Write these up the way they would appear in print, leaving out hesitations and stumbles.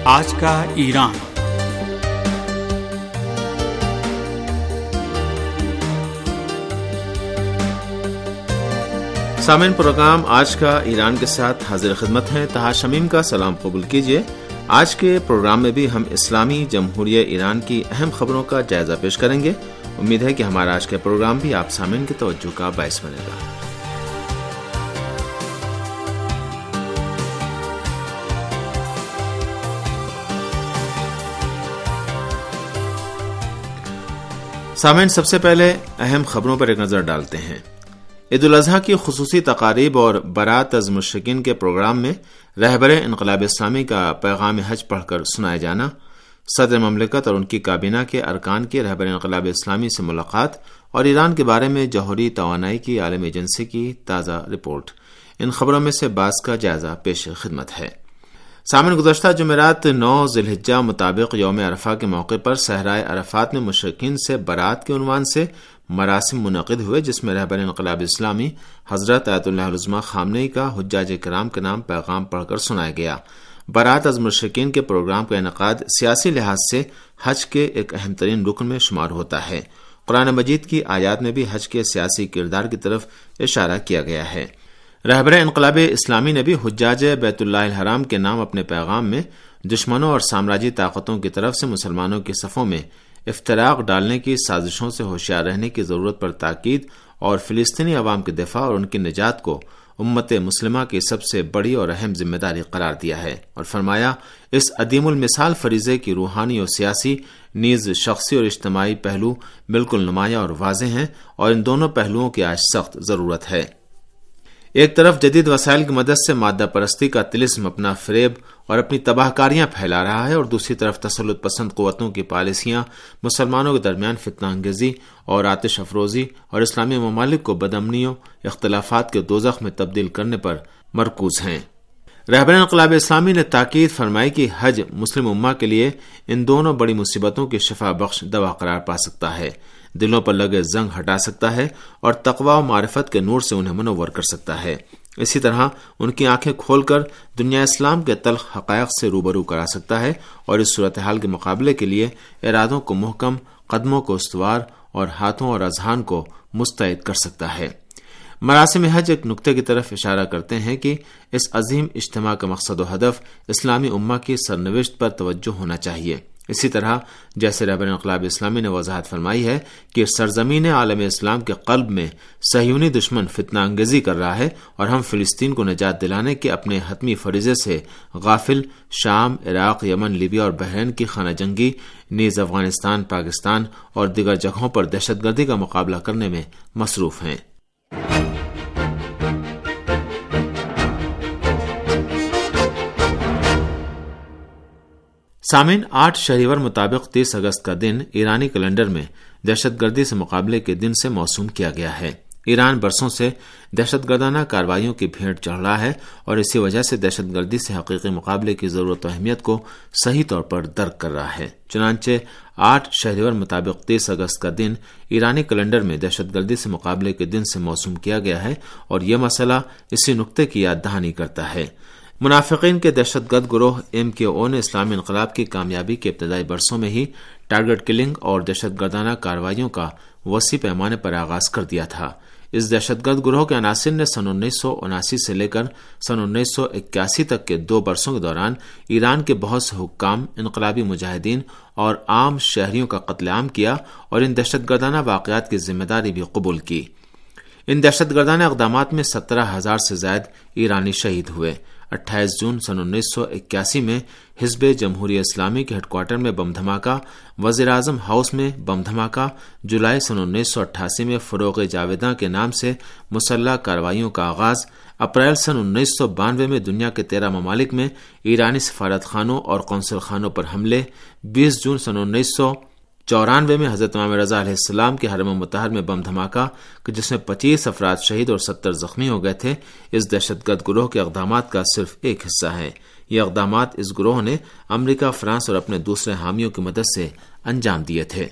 آج کا ایران۔ سامعین، پروگرام آج کا ایران کے ساتھ حاضر خدمت ہیں۔ طاہر شمیم کا سلام قبول کیجیے۔ آج کے پروگرام میں بھی ہم اسلامی جمہوریہ ایران کی اہم خبروں کا جائزہ پیش کریں گے۔ امید ہے کہ ہمارا آج کا پروگرام بھی آپ سامعین کی توجہ کا باعث بنے گا۔ سامعین، سب سے پہلے اہم خبروں پر ایک نظر ڈالتے ہیں۔ عید الاضحیٰ کی خصوصی تقاریب اور برات از مشرکین کے پروگرام میں رہبر انقلاب اسلامی کا پیغام حج پڑھ کر سنایا جانا، صدر مملکت اور ان کی کابینہ کے ارکان کی رہبر انقلاب اسلامی سے ملاقات اور ایران کے بارے میں جوہری توانائی کی عالمی ایجنسی کی تازہ رپورٹ، ان خبروں میں سے بعض کا جائزہ پیش خدمت ہے۔ سامعین، گزشتہ جمعرات 9 ذی الحجہ مطابق یوم عرفہ کے موقع پر صحرائے عرفات میں مشرکین سے برات کے عنوان سے مراسم منعقد ہوئے، جس میں رہبر انقلاب اسلامی حضرت آیت اللہ العظمہ خامنئی کا حجاج کرام کے نام پیغام پڑھ کر سنایا گیا۔ برات از مشرکین کے پروگرام کا انعقاد سیاسی لحاظ سے حج کے ایک اہم ترین رکن میں شمار ہوتا ہے۔ قرآن مجید کی آیات میں بھی حج کے سیاسی کردار کی طرف اشارہ کیا گیا ہے۔ رہبر انقلاب اسلامی نے بھی حجاج بیت اللہ الحرام کے نام اپنے پیغام میں دشمنوں اور سامراجی طاقتوں کی طرف سے مسلمانوں کی صفوں میں افتراق ڈالنے کی سازشوں سے ہوشیار رہنے کی ضرورت پر تاکید اور فلسطینی عوام کے دفاع اور ان کی نجات کو امت مسلمہ کی سب سے بڑی اور اہم ذمہ داری قرار دیا ہے، اور فرمایا اس عدیم المثال فریضے کی روحانی اور سیاسی نیز شخصی اور اجتماعی پہلو بالکل نمایاں اور واضح ہیں، اور ان دونوں پہلوؤں کی آج سخت ضرورت ہے۔ ایک طرف جدید وسائل کی مدد سے مادہ پرستی کا طلسم اپنا فریب اور اپنی تباہ کاریاں پھیلا رہا ہے، اور دوسری طرف تسلط پسند قوتوں کی پالیسیاں مسلمانوں کے درمیان فتنہ انگیزی اور آتش افروزی اور اسلامی ممالک کو بدامنیوں اختلافات کے دوزخ میں تبدیل کرنے پر مرکوز ہیں۔ رہبر انقلاب اسلامی نے تاکید فرمائی کہ حج مسلم امہ کے لیے ان دونوں بڑی مصیبتوں کی شفا بخش دوا قرار پا سکتا ہے، دلوں پر لگے زنگ ہٹا سکتا ہے اور تقوی و معرفت کے نور سے انہیں منور کر سکتا ہے۔ اسی طرح ان کی آنکھیں کھول کر دنیا اسلام کے تلخ حقائق سے روبرو کرا سکتا ہے، اور اس صورتحال کے مقابلے کے لیے ارادوں کو محکم، قدموں کو استوار اور ہاتھوں اور اذہان کو مستعد کر سکتا ہے۔ مراسم حج ایک نقطے کی طرف اشارہ کرتے ہیں کہ اس عظیم اجتماع کا مقصد و ہدف اسلامی امہ کی سرنوشت پر توجہ ہونا چاہیے۔ اسی طرح جیسے رہبر انقلاب اسلامی نے وضاحت فرمائی ہے کہ سرزمین عالم اسلام کے قلب میں صہیونی دشمن فتنہ انگیزی کر رہا ہے، اور ہم فلسطین کو نجات دلانے کے اپنے حتمی فریضے سے غافل شام، عراق، یمن، لیبیا اور بحرین کی خانہ جنگی نیز افغانستان، پاکستان اور دیگر جگہوں پر دہشت گردی کا مقابلہ کرنے میں مصروف ہیں۔ سامعین، 8 شہریور مطابق 30 اگست کا دن ایرانی کیلنڈر میں دہشت گردی سے مقابلے کے دن سے موسوم کیا گیا ہے۔ ایران برسوں سے دہشت گردانہ کارروائیوں کی بھیٹ چڑھ رہا ہے، اور اسی وجہ سے دہشت گردی سے حقیقی مقابلے کی ضرورت و اہمیت کو صحیح طور پر درک کر رہا ہے۔ چنانچہ 8 شہریور مطابق 30 اگست کا دن ایرانی کیلنڈر میں دہشت گردی سے مقابلے کے دن سے موسوم کیا گیا ہے، اور یہ مسئلہ اسی نقطے کی یاد دہانی کرتا ہے۔ منافقین کے دہشت گرد گروہ MKO نے اسلامی انقلاب کی کامیابی کے ابتدائی برسوں میں ہی ٹارگٹ کلنگ اور دہشت گردانہ کارروائیوں کا وسیع پیمانے پر آغاز کر دیا تھا۔ اس دہشت گرد گروہ کے عناصر نے سن 1979 سے لے کر سن 1981 تک کے 2 برسوں کے دوران ایران کے بہت سے حکام، انقلابی مجاہدین اور عام شہریوں کا قتل عام کیا، اور ان دہشت گردانہ واقعات کی ذمہ داری بھی قبول کی۔ ان دہشت گردانہ اقدامات میں 17,000 سے زائد ایرانی شہید ہوئے۔ 28 جون سن 1981 میں حزب جمہوریہ اسلامی کے ہیڈ کوارٹر میں بم دھماکہ، وزیر اعظم ہاؤس میں بم دھماکہ، جولائی سن 1988 میں فروغ جاویداں کے نام سے مسلح کارروائیوں کا آغاز، اپریل سن 1992 میں دنیا کے 13 ممالک میں ایرانی سفارت خانوں اور قونصل خانوں پر حملے، 20 جون سن 1994 میں حضرت امام رضا علیہ السلام کے حرم مطہر میں بم دھماکہ جس میں 25 افراد شہید اور 70 زخمی ہو گئے تھے، اس دہشت گرد گروہ کے اقدامات کا صرف ایک حصہ ہے۔ یہ اقدامات اس گروہ نے امریکہ، فرانس اور اپنے دوسرے حامیوں کی مدد سے انجام دیے تھے۔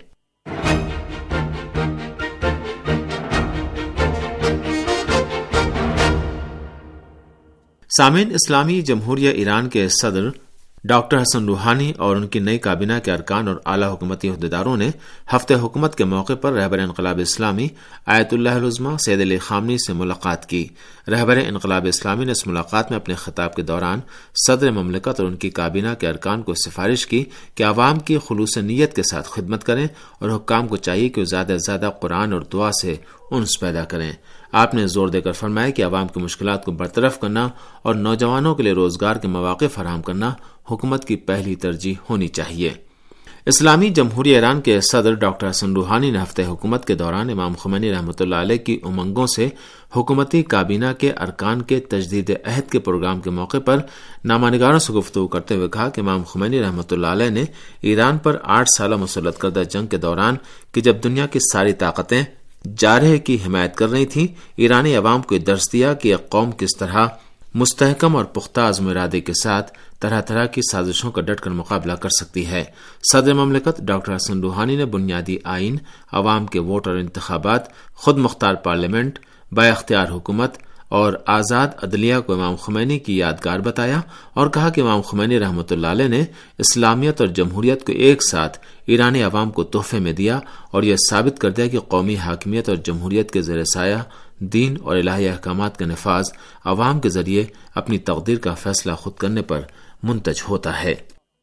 سامعین، اسلامی جمہوریہ ایران کے صدر ڈاکٹر حسن روحانی اور ان کی نئی کابینہ کے ارکان اور اعلیٰ حکومتی عہدیداروں نے ہفتہ حکومت کے موقع پر رہبر انقلاب اسلامی آیت اللہ العظمہ سید علی خامنی سے ملاقات کی۔ رہبر انقلاب اسلامی نے اس ملاقات میں اپنے خطاب کے دوران صدر مملکت اور ان کی کابینہ کے ارکان کو سفارش کی کہ عوام کی خلوص نیت کے ساتھ خدمت کریں اور حکام کو چاہیے کہ وہ زیادہ سے زیادہ قرآن اور دعا سے انس پیدا کریں۔ آپ نے زور دے کر فرمایا کہ عوام کی مشکلات کو برطرف کرنا اور نوجوانوں کے لیے روزگار کے مواقع فراہم کرنا حکومت کی پہلی ترجیح ہونی چاہیے۔ اسلامی جمہوریہ ایران کے صدر ڈاکٹر حسن روحانی نے ہفتہ حکومت کے دوران امام خمینی رحمۃ اللہ علیہ کی امنگوں سے حکومتی کابینہ کے ارکان کے تجدید عہد کے پروگرام کے موقع پر نامہ نگاروں سے گفتگو کرتے ہوئے کہا کہ امام خمینی رحمۃ اللہ علیہ نے ایران پر 8 سالہ مسلط کردہ جنگ کے دوران کہ جب دنیا کی ساری طاقتیں جارح کی حمایت کر رہی تھیں، ایرانی عوام کو درس دیا کہ ایک قوم کس طرح مستحکم اور پختہ عزم و ارادے کے ساتھ طرح طرح کی سازشوں کا ڈٹ کر مقابلہ کر سکتی ہے۔ صدر مملکت ڈاکٹر حسن روحانی نے بنیادی آئین، عوام کے ووٹ اور انتخابات، خود مختار پارلیمنٹ، با اختیار حکومت اور آزاد عدلیہ کو امام خمینی کی یادگار بتایا اور کہا کہ امام خمینی رحمۃ اللہ علیہ نے اسلامیت اور جمہوریت کو ایک ساتھ ایرانی عوام کو تحفے میں دیا اور یہ ثابت کر دیا کہ قومی حاکمیت اور جمہوریت کے زیر سایہ دین اور الہی احکامات کا نفاذ عوام کے ذریعے اپنی تقدیر کا فیصلہ خود کرنے پر منتج ہوتا ہے۔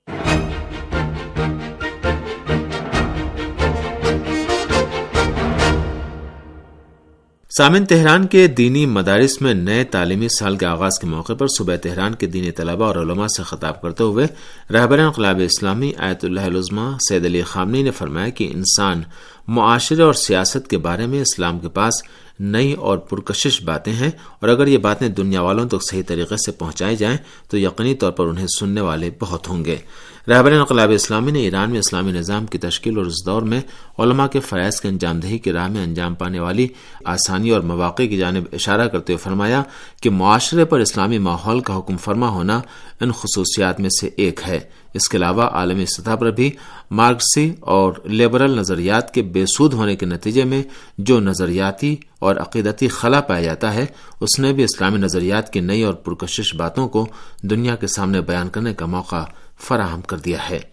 سامعین، تہران کے دینی مدارس میں نئے تعلیمی سال کے آغاز کے موقع پر صبح تہران کے دینی طلباء اور علماء سے خطاب کرتے ہوئے رہبر انقلاب اسلامی آیت اللہ العظمہ سید علی خامنی نے فرمایا کہ انسان معاشرے اور سیاست کے بارے میں اسلام کے پاس نئی اور پرکشش باتیں ہیں، اور اگر یہ باتیں دنیا والوں تک صحیح طریقے سے پہنچائی جائیں تو یقینی طور پر انہیں سننے والے بہت ہوں گے۔ رہبر انقلاب اسلامی نے ایران میں اسلامی نظام کی تشکیل اور اس دور میں علماء کے فرائض کی انجام دہی کی راہ میں انجام پانے والی آسانی اور مواقع کی جانب اشارہ کرتے ہوئے فرمایا کہ معاشرے پر اسلامی ماحول کا حکم فرما ہونا ان خصوصیات میں سے ایک ہے۔ اس کے علاوہ عالمی سطح پر بھی مارکسی اور لبرل نظریات کے بے سود ہونے کے نتیجے میں جو نظریاتی اور عقیدتی خلا پایا جاتا ہے، اس نے بھی اسلامی نظریات کی نئی اور پرکشش باتوں کو دنیا کے سامنے بیان کرنے کا موقع فراہم کر دیا ہے۔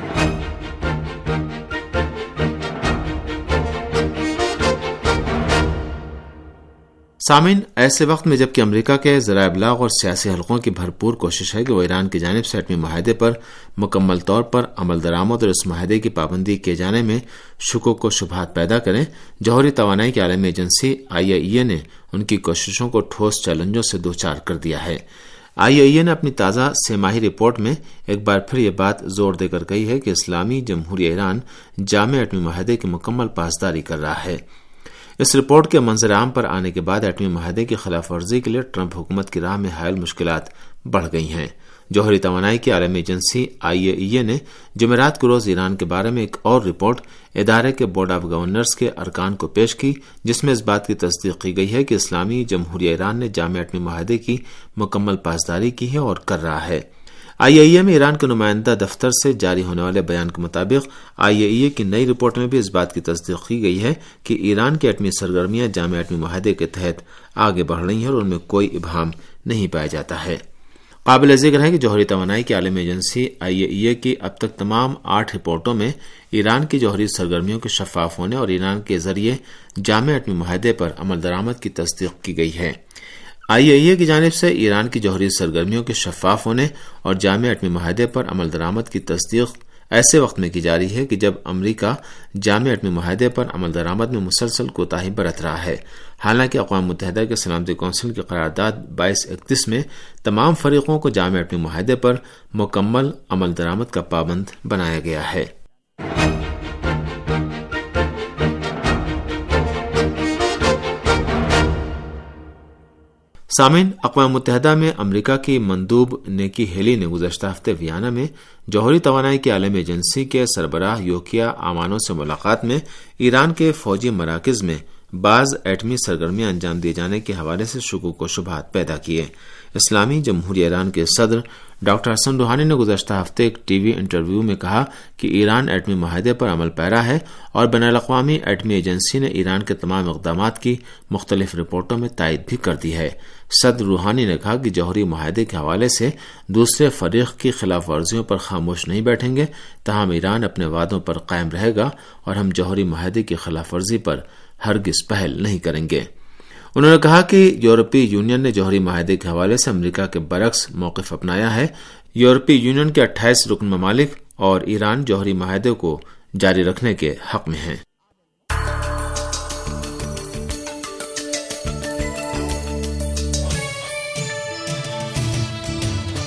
سامعین، ایسے وقت میں جبکہ امریکہ کے ذرائع ابلاغ اور سیاسی حلقوں کی بھرپور کوشش ہے کہ وہ ایران کی جانب سے ایٹمی معاہدے پر مکمل طور پر عمل درآمد اور اس معاہدے کی پابندی کیے جانے میں شکوک و شبہات پیدا کریں، جوہری توانائی کی عالمی ایجنسی IAEA نے ان کی کوششوں کو ٹھوس چیلنجوں سے دوچار کر دیا ہے۔ IAEA نے اپنی تازہ 6 ماہی رپورٹ میں ایک بار پھر یہ بات زور دے کر کہی ہے کہ اسلامی جمہوریہ ایران جامع ایٹمی معاہدے کی مکمل پاسداری کر رہا ہے۔ اس رپورٹ کے منظر عام پر آنے کے بعد ایٹمی معاہدے کی خلاف ورزی کے لیے ٹرمپ حکومت کی راہ میں حائل مشکلات بڑھ گئی ہیں۔ جوہری توانائی کی عالمی ایجنسی IAEA نے جمعرات کو روز ایران کے بارے میں ایک اور رپورٹ ادارے کے بورڈ آف گورنرز کے ارکان کو پیش کی، جس میں اس بات کی تصدیق کی گئی ہے کہ اسلامی جمہوریہ ایران نے جامع ایٹمی معاہدے کی مکمل پاسداری کی ہے اور کر رہا ہے۔ IAEA میں ایران کے نمائندہ دفتر سے جاری ہونے والے بیان کے مطابق IAEA کی نئی رپورٹ میں بھی اس بات کی تصدیق کی گئی ہے کہ ایران کی ایٹمی سرگرمیاں جامع ایٹمی معاہدے کے تحت آگے بڑھ رہی ہیں اور ان میں کوئی ابہام نہیں پایا جاتا ہے۔ قابل ذکر ہے کہ جوہری توانائی کی عالمی ایجنسی IAEA کی اب تک تمام 8 رپورٹوں میں ایران کی جوہری سرگرمیوں کے شفاف ہونے اور ایران کے ذریعے جامع ایٹمی معاہدے پر عمل درآمد کی تصدیق کی گئی ہے۔ IAEA کی جانب سے ایران کی جوہری سرگرمیوں کے شفاف ہونے اور جامع ایٹمی معاہدے پر عمل درآمد کی تصدیق ایسے وقت میں کی جا رہی ہے کہ جب امریکہ جامع ایٹمی معاہدے پر عمل درآمد میں مسلسل کوتاہی برت رہا ہے۔ حالانکہ اقوام متحدہ کے سلامتی کونسل کی قرارداد 2231 میں تمام فریقوں کو جامع ایٹمی معاہدے پر مکمل عمل درآمد کا پابند بنایا گیا ہے۔ سامعین، اقوام متحدہ میں امریکہ کی مندوب نیکی ہیلی نے گزشتہ ہفتے ویانا میں جوہری توانائی کی عالمی ایجنسی کے سربراہ یوکیا آمانو سے ملاقات میں ایران کے فوجی مراکز میں بعض ایٹمی سرگرمیاں انجام دیے جانے کے حوالے سے شکوک و شبہات پیدا کیے۔ اسلامی جمہوریہ ایران کے صدر ڈاکٹر حسن روحانی نے گزشتہ ہفتے ایک ٹی وی انٹرویو میں کہا کہ ایران ایٹمی معاہدے پر عمل پیرا ہے اور بین الاقوامی ایٹمی ایجنسی نے ایران کے تمام اقدامات کی مختلف رپورٹوں میں تائید بھی کر دی ہے۔ صدر روحانی نے کہا کہ جوہری معاہدے کے حوالے سے دوسرے فریق کی خلاف ورزیوں پر خاموش نہیں بیٹھیں گے، تاہم ایران اپنے وعدوں پر قائم رہے گا اور ہم جوہری معاہدے کی خلاف ورزی پر ہرگز پہل نہیں کریں گے۔ انہوں نے کہا کہ یورپی یونین نے جوہری معاہدے کے حوالے سے امریکہ کے برعکس موقف اپنایا ہے۔ یورپی یونین کے 28 رکن ممالک اور ایران جوہری معاہدے کو جاری رکھنے کے حق میں ہیں۔